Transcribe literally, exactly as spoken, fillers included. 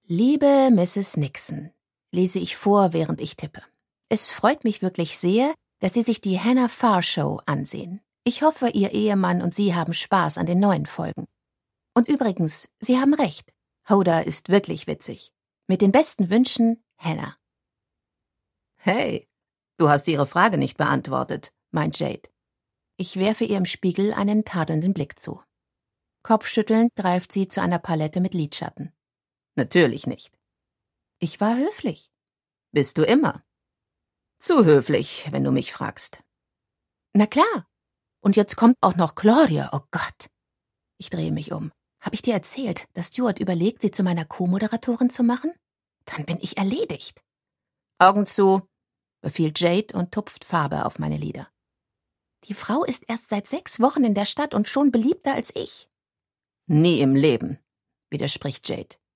Liebe Misses Nixon, lese ich vor, während ich tippe. Es freut mich wirklich sehr, dass Sie sich die Hannah Farr Show ansehen. Ich hoffe, Ihr Ehemann und Sie haben Spaß an den neuen Folgen. Und übrigens, Sie haben recht. Hoda ist wirklich witzig. Mit den besten Wünschen, Hannah. Hey, du hast Ihre Frage nicht beantwortet, meint Jade. Ich werfe ihr im Spiegel einen tadelnden Blick zu. Kopfschüttelnd greift sie zu einer Palette mit Lidschatten. Natürlich nicht. Ich war höflich. Bist du immer. Zu höflich, wenn du mich fragst. Na klar. Und jetzt kommt auch noch Claudia, oh Gott. Ich drehe mich um. Habe ich dir erzählt, dass Stuart überlegt, sie zu meiner Co-Moderatorin zu machen? Dann bin ich erledigt. Augen zu, befiehlt Jade und tupft Farbe auf meine Lider. Die Frau ist erst seit sechs Wochen in der Stadt und schon beliebter als ich. Nie im Leben, widerspricht Jade.